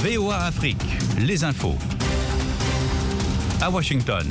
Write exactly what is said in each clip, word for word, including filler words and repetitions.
V O A Afrique, les infos. À Washington.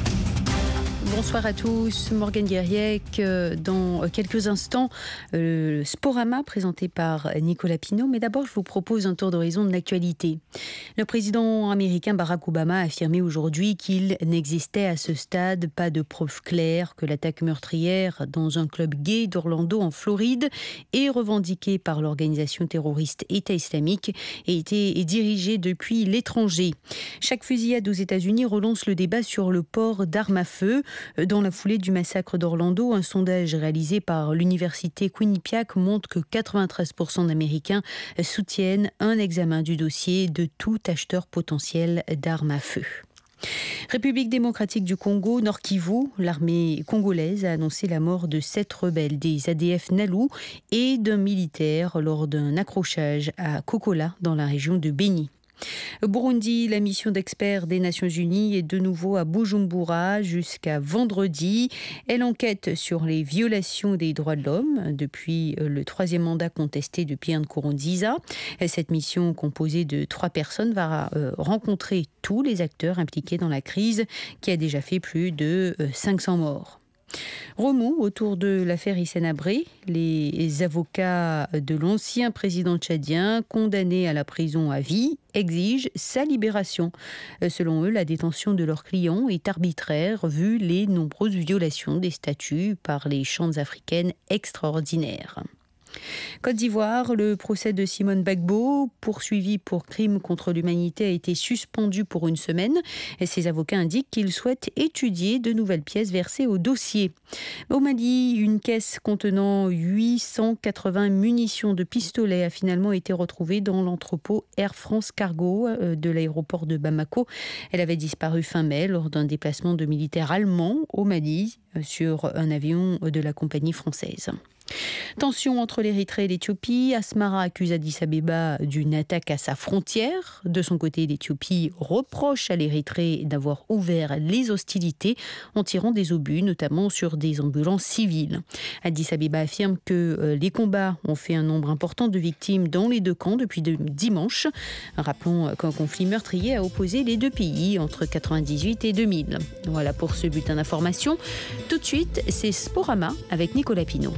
Bonsoir à tous, Morgane Guerriec. Dans quelques instants, le Sporama présenté par Nicolas Pinault. Mais d'abord, je vous propose un tour d'horizon de l'actualité. Le président américain Barack Obama a affirmé aujourd'hui qu'il n'existait à ce stade pas de preuves claires que l'attaque meurtrière dans un club gay d'Orlando en Floride et revendiquée par l'organisation terroriste État islamique ait été dirigée depuis l'étranger. Chaque fusillade aux États-Unis relance le débat sur le port d'armes à feu. Dans la foulée du massacre d'Orlando, un sondage réalisé par l'université Quinnipiac montre que quatre-vingt-treize pour cent d'Américains soutiennent un examen du dossier de tout acheteur potentiel d'armes à feu. République démocratique du Congo, Nord Kivu, l'armée congolaise a annoncé la mort de sept rebelles des A D F Nalu et d'un militaire lors d'un accrochage à Kokola dans la région de Beni. Au Burundi, la mission d'experts des Nations Unies est de nouveau à Bujumbura jusqu'à vendredi. Elle enquête sur les violations des droits de l'homme depuis le troisième mandat contesté de Pierre Nkurunziza. Cette mission, composée de trois personnes, va rencontrer tous les acteurs impliqués dans la crise qui a déjà fait plus de cinq cents morts. Remous autour de l'affaire Hissène Habré. Les avocats de l'ancien président tchadien, condamné à la prison à vie, exigent sa libération. Selon eux, la détention de leur client est arbitraire vu les nombreuses violations des statuts par les chambres africaines extraordinaires. Côte d'Ivoire, le procès de Simone Gbagbo, poursuivi pour crime contre l'humanité, a été suspendu pour une semaine. Et ses avocats indiquent qu'ils souhaitent étudier de nouvelles pièces versées au dossier. Au Mali, une caisse contenant huit cent quatre-vingts munitions de pistolet a finalement été retrouvée dans l'entrepôt Air France Cargo de l'aéroport de Bamako. Elle avait disparu fin mai lors d'un déplacement de militaires allemands au Mali sur un avion de la compagnie française. Tension entre l'Érythrée et l'Éthiopie. Asmara accuse Addis Abeba d'une attaque à sa frontière. De son côté, l'Éthiopie reproche à l'Érythrée d'avoir ouvert les hostilités en tirant des obus, notamment sur des ambulances civiles. Addis Abeba affirme que les combats ont fait un nombre important de victimes dans les deux camps depuis dimanche. Rappelons qu'un conflit meurtrier a opposé les deux pays entre quatre-vingt-dix-huit et deux mille. Voilà pour ce bulletin d'information. Tout de suite, c'est Sporama avec Nicolas Pinault.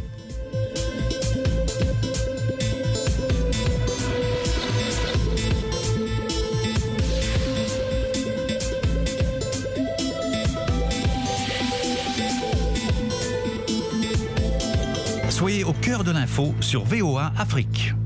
Soyez au cœur de l'info sur V O A Afrique.